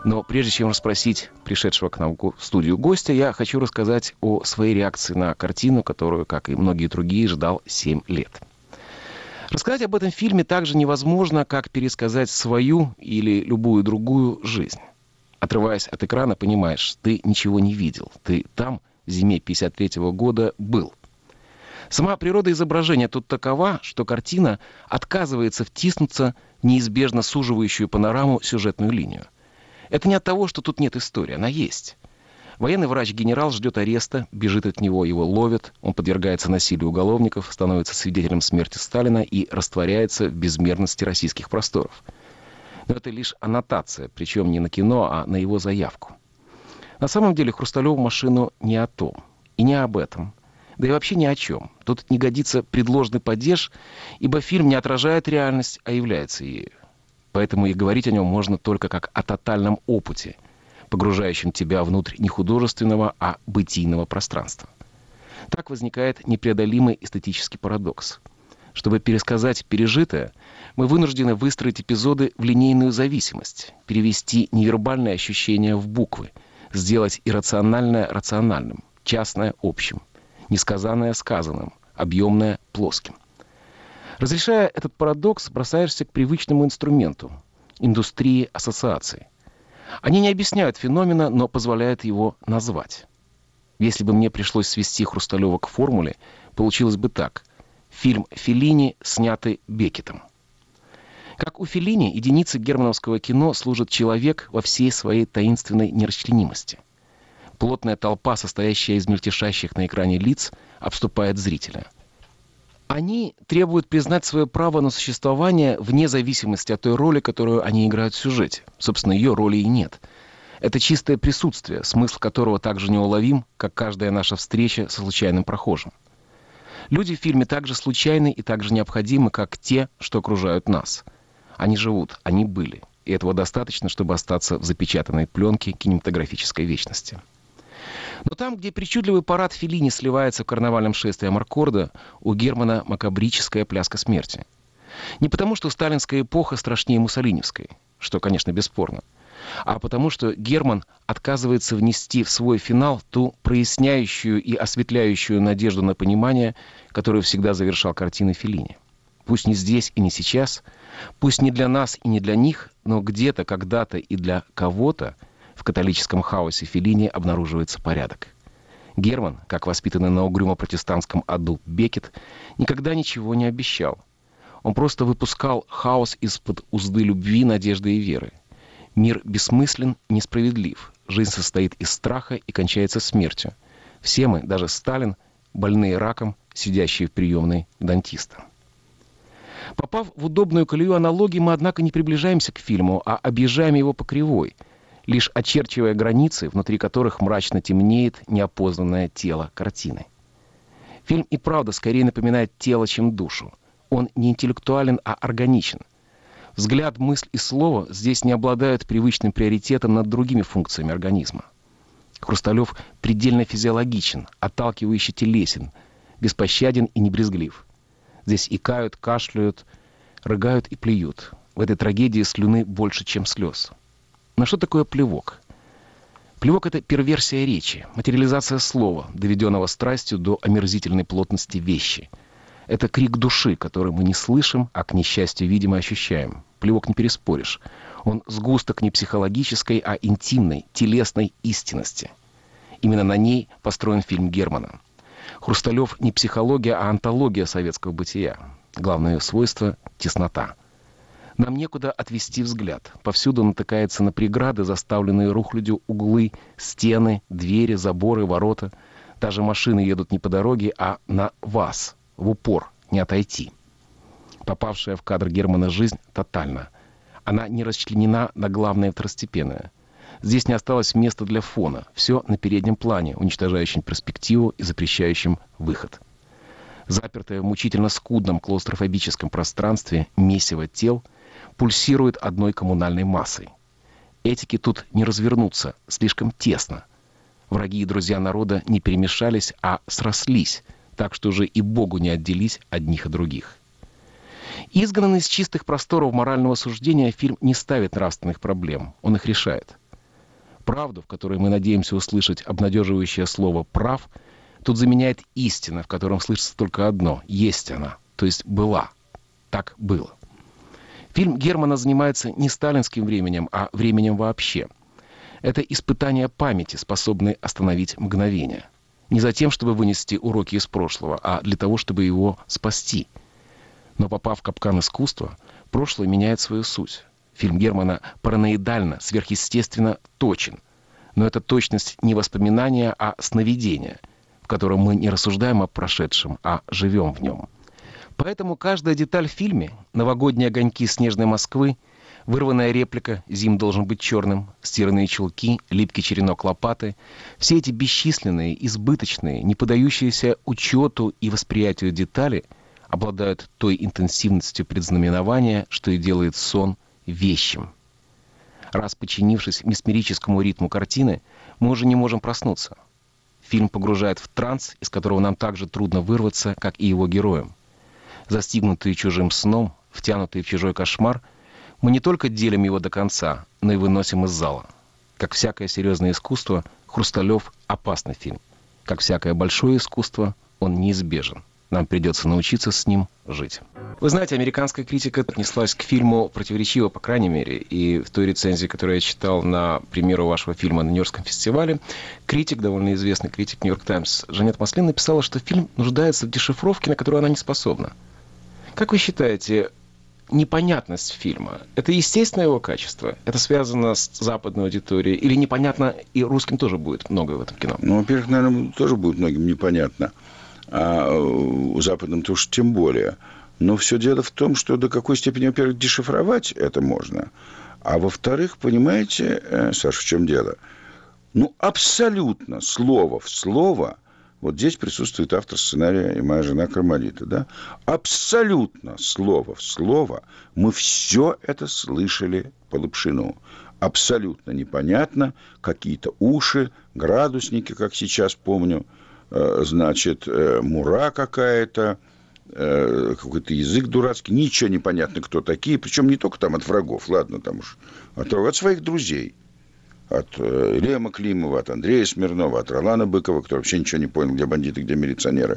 Но прежде чем расспросить пришедшего к нам в студию гостя, я хочу рассказать о своей реакции на картину, которую, как и многие другие, ждал семь лет. Рассказать об этом фильме так же невозможно, как пересказать свою или любую другую жизнь. Отрываясь от экрана, понимаешь, ты ничего не видел. Ты там, в зиме пятьдесят третьего года, был. Сама природа изображения тут такова, что картина отказывается втиснуться в неизбежно суживающую панораму сюжетную линию. Это не от того, что тут нет истории, она есть. Военный врач-генерал ждет ареста, бежит от него, его ловят, он подвергается насилию уголовников, становится свидетелем смерти Сталина и растворяется в безмерности российских просторов. Но это лишь аннотация, причем не на кино, а на его заявку. На самом деле Хрусталёву машину не о том, и не об этом, да и вообще ни о чем. Тут не годится предложный падеж, ибо фильм не отражает реальность, а является ею. Поэтому и говорить о нем можно только как о тотальном опыте, погружающем тебя внутрь не художественного, а бытийного пространства. Так возникает непреодолимый эстетический парадокс. Чтобы пересказать пережитое, мы вынуждены выстроить эпизоды в линейную зависимость, перевести невербальные ощущения в буквы, сделать иррациональное рациональным, частное общим, несказанное сказанным, объемное плоским. Разрешая этот парадокс, бросаешься к привычному инструменту – индустрии ассоциаций. Они не объясняют феномена, но позволяют его назвать. Если бы мне пришлось свести Хрусталёва к формуле, получилось бы так. Фильм Феллини, снятый Беккетом. Как у Феллини, единицей германовского кино служит человек во всей своей таинственной нерасчленимости. Плотная толпа, состоящая из мельтешащих на экране лиц, обступает зрителя. Они требуют признать свое право на существование вне зависимости от той роли, которую они играют в сюжете. Собственно, ее роли и нет. Это чистое присутствие, смысл которого так же неуловим, как каждая наша встреча со случайным прохожим. Люди в фильме так же случайны и так же необходимы, как те, что окружают нас. Они живут, они были. И этого достаточно, чтобы остаться в запечатанной пленке кинематографической вечности. Но там, где причудливый парад Феллини сливается в карнавальном шествии Амаркорда, у Германа макабрическая пляска смерти. Не потому, что сталинская эпоха страшнее муссолиневской, что, конечно, бесспорно, а потому, что Герман отказывается внести в свой финал ту проясняющую и осветляющую надежду на понимание, которую всегда завершал картины Феллини. Пусть не здесь и не сейчас, пусть не для нас и не для них, но где-то, когда-то и для кого-то в католическом хаосе Феллини обнаруживается порядок. Герман, как воспитанный на угрюмо-протестантском аду Беккет, никогда ничего не обещал. Он просто выпускал хаос из-под узды любви, надежды и веры. Мир бессмыслен, несправедлив. Жизнь состоит из страха и кончается смертью. Все мы, даже Сталин, больные раком, сидящие в приемной дантиста. Попав в удобную колею аналогии, мы, однако, не приближаемся к фильму, а объезжаем его по кривой, лишь очерчивая границы, внутри которых мрачно темнеет неопознанное тело картины. Фильм и правда скорее напоминает тело, чем душу. Он не интеллектуален, а органичен. Взгляд, мысль и слово здесь не обладают привычным приоритетом над другими функциями организма. Хрусталёв предельно физиологичен, отталкивающе телесен, беспощаден и небрезглив. Здесь икают, кашляют, рыгают и плюют. В этой трагедии слюны больше, чем слез. Но что такое плевок? Плевок — это перверсия речи, материализация слова, доведенного страстью до омерзительной плотности вещи. Это крик души, который мы не слышим, а, к несчастью, видимо, ощущаем. Плевок не переспоришь. Он сгусток не психологической, а интимной, телесной истинности. Именно на ней построен фильм Германа. Хрусталёв не психология, а антология советского бытия. Главное свойство — теснота. Нам некуда отвести взгляд. Повсюду натыкается на преграды, заставленные рухлядью углы, стены, двери, заборы, ворота. Даже машины едут не по дороге, а на вас, в упор, не отойти. Попавшая в кадр Германа жизнь тотальна. Она не расчленена на главное и второстепенное. Здесь не осталось места для фона. Все на переднем плане, уничтожающем перспективу и запрещающем выход. Запертое в мучительно скудном клаустрофобическом пространстве месиво тел пульсирует одной коммунальной массой. Этики тут не развернуться, слишком тесно. Враги и друзья народа не перемешались, а срослись, так что уже и Богу не отделись одних от других. Изгнанный из чистых просторов морального суждения, фильм не ставит нравственных проблем, он их решает. Правду, в которой мы надеемся услышать обнадеживающее слово «прав», тут заменяет истина, в котором слышится только одно – есть она, то есть была. Так было. Фильм Германа занимается не сталинским временем, а временем вообще. Это испытание памяти, способное остановить мгновение. Не за тем, чтобы вынести уроки из прошлого, а для того, чтобы его спасти. Но попав в капкан искусства, прошлое меняет свою суть. Фильм Германа параноидально, сверхъестественно точен. Но это точность не воспоминания, а сновидения, в котором мы не рассуждаем о прошедшем, а живем в нем. Поэтому каждая деталь в фильме — новогодние огоньки снежной Москвы, вырванная реплика «Зим должен быть черным», стиранные чулки, липкий черенок лопаты — все эти бесчисленные, избыточные, не поддающиеся учету и восприятию детали обладают той интенсивностью предзнаменования, что и делает сон вещим. Раз подчинившись месмерическому ритму картины, мы уже не можем проснуться. Фильм погружает в транс, из которого нам так же трудно вырваться, как и его героям. Застигнутые чужим сном, втянутые в чужой кошмар, мы не только делим его до конца, но и выносим из зала. Как всякое серьезное искусство, Хрусталев — опасный фильм. Как всякое большое искусство, он неизбежен. Нам придется научиться с ним жить. Вы знаете, американская критика отнеслась к фильму противоречиво, по крайней мере. И в той рецензии, которую я читал на премьеру вашего фильма на Нью-Йоркском фестивале, критик, довольно известный критик «Нью-Йорк Таймс» Жанет Маслин написала, что фильм нуждается в дешифровке, на которую она не способна. Как вы считаете, непонятность фильма — это естественное его качество? Это связано с западной аудиторией? Или непонятно, и русским тоже будет многое в этом кино? Ну, во-первых, наверное, тоже будет многим непонятно. А у западным-то уж тем более. Но все дело в том, что до какой степени, во-первых, дешифровать это можно. А во-вторых, понимаете, Саша, в чем дело? Ну, абсолютно слово в слово. Вот здесь присутствует автор сценария и моя жена Кармалита, да? Абсолютно слово в слово мы все это слышали по Лапшину. Абсолютно непонятно. Какие-то уши, градусники, как сейчас помню. Значит, мура какая-то, какой-то язык дурацкий. Ничего не понятно, кто такие. Причем не только там от врагов, ладно, там уж. От, от своих друзей. От Лема Климова, от Андрея Смирнова, от Ролана Быкова, который вообще ничего не понял, где бандиты, где милиционеры.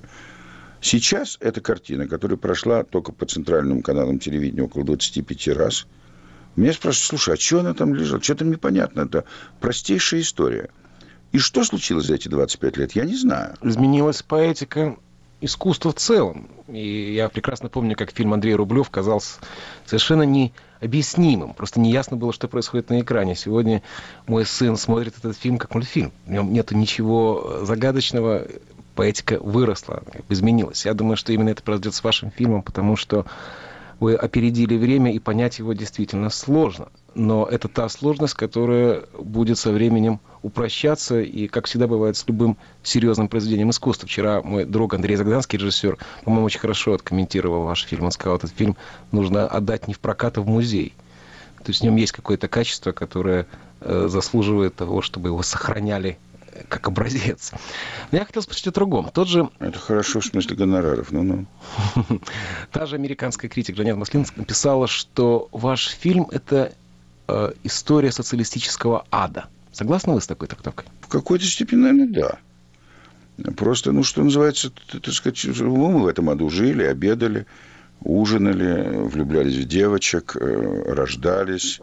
Сейчас эта картина, которая прошла только по центральным каналам телевидения около двадцати пяти раз, меня спрашивают: слушай, а что она там лежала? Что там непонятно? Это простейшая история. И что случилось за эти двадцать пять лет, я не знаю. Изменилась поэтика искусства в целом. И я прекрасно помню, как фильм Андрея Рублев казался совершенно необъяснимым. Просто неясно было, что происходит на экране. Сегодня мой сын смотрит этот фильм как мультфильм. В нем нет ничего загадочного. Поэтика выросла, изменилась. Я думаю, что именно это произойдет с вашим фильмом, потому что вы опередили время, и понять его действительно сложно. Но это та сложность, которая будет со временем упрощаться, и, как всегда бывает с любым серьезным произведением искусства. Вчера мой друг Андрей Загданский, режиссер, по-моему, очень хорошо откомментировал ваш фильм. Он сказал, этот фильм нужно отдать не в прокат, а в музей. То есть в нем есть какое-то качество, которое э, заслуживает того, чтобы его сохраняли как образец. Но я хотел спросить о другом. Тот же... Это хорошо в смысле гонораров. Ну-ну. Та же американская критика Жанет Маслин написала, что ваш фильм — это э, история социалистического ада. Согласны вы с такой трактовкой? В какой-то степени, наверное, да. Просто, ну, что называется, так сказать, мы в этом аду жили, обедали, ужинали, влюблялись в девочек, рождались,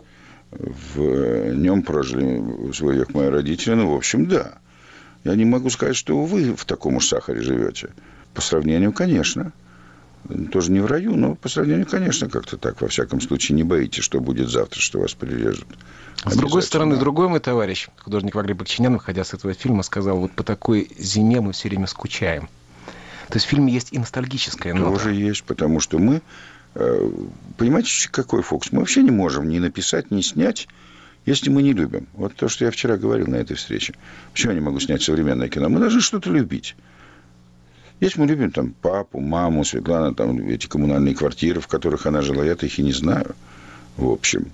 в нем прожили свой век мои родители. Ну, в общем, да. Я не могу сказать, что вы в таком уж сахаре живете. По сравнению, конечно. Тоже не в раю, но по сравнению, конечно, как-то так. Во всяком случае, не боитесь, что будет завтра, что вас прирежут. С другой стороны, другой мой товарищ, художник Вагрий Бакчинян, выходя с этого фильма, сказал, вот по такой зиме мы все время скучаем. То есть в фильме есть и ностальгическая нота. Тоже есть, потому что мы... Понимаете, какой фокус? Мы вообще не можем ни написать, ни снять, если мы не любим. Вот то, что я вчера говорил на этой встрече. Почему я не могу снять современное кино? Мы должны что-то любить. Если мы любим там папу, маму, Светлану, там эти коммунальные квартиры, в которых она жила, я-то их и не знаю. В общем,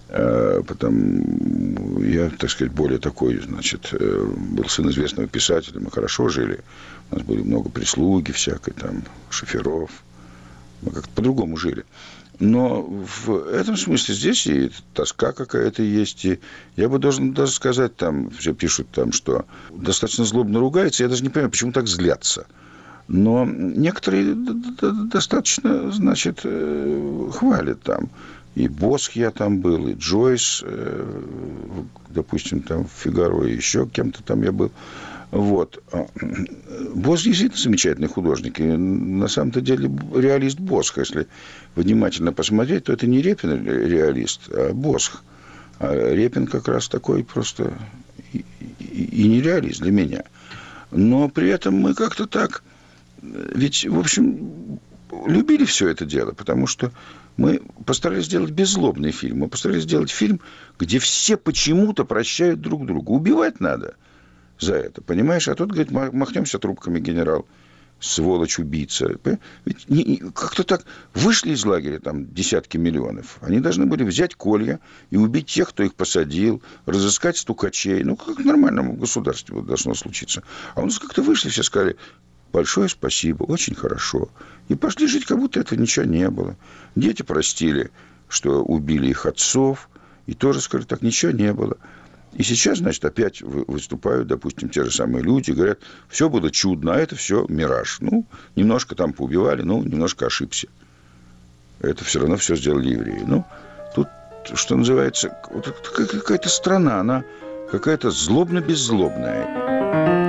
потом я, так сказать, более такой, значит, был сын известного писателя, мы хорошо жили. У нас было много прислуги всякой, там, шоферов. Мы как-то по-другому жили. Но в этом смысле здесь и тоска какая-то есть. И я бы должен даже сказать, там все пишут, там, что достаточно злобно ругается. Я даже не понимаю, почему так злятся. Но некоторые достаточно, значит, хвалят там. И Босх я там был, и Джойс, допустим, там в «Фигаро», и еще кем-то там я был. Вот. Босх действительно замечательный художник. И на самом-то деле реалист Босх. Если внимательно посмотреть, то это не Репин реалист, а Босх. А Репин как раз такой просто и, и, и не реалист для меня. Но при этом мы как-то так... Ведь, в общем, любили все это дело, потому что мы постарались сделать беззлобный фильм. Мы постарались сделать фильм, где все почему-то прощают друг друга. Убивать надо за это, понимаешь? А тут, говорит, махнемся трубками, генерал, сволочь, убийца. Ведь не, не, как-то так вышли из лагеря там десятки миллионов. Они должны были взять колья и убить тех, кто их посадил, разыскать стукачей. Ну, как в нормальном государстве вот должно случиться. А у нас как-то вышли, все сказали: большое спасибо, очень хорошо. И пошли жить, как будто этого ничего не было. Дети простили, что убили их отцов, и тоже сказали, так ничего не было. И сейчас, значит, опять выступают, допустим, те же самые люди, говорят, все было чудно, а это все мираж. Ну, немножко там поубивали, ну, немножко ошибся. Это все равно все сделали евреи. Ну, тут, что называется, вот какая-то страна, она какая-то злобно-беззлобная.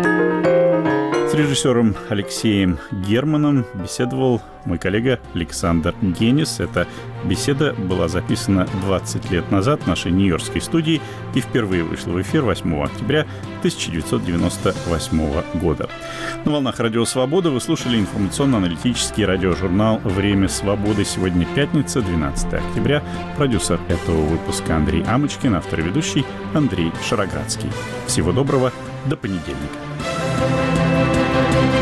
С режиссером Алексеем Германом беседовал мой коллега Александр Генис. Эта беседа была записана двадцать лет назад в нашей нью-йоркской студии и впервые вышла в эфир восьмого октября тысяча девятьсот девяносто восьмого года. На волнах Радио Свобода вы слушали информационно-аналитический радиожурнал «Время свободы». Сегодня пятница, двенадцатого октября. Продюсер этого выпуска Андрей Амочкин, автор и ведущий Андрей Шароградский. Всего доброго, до понедельника. Thank you.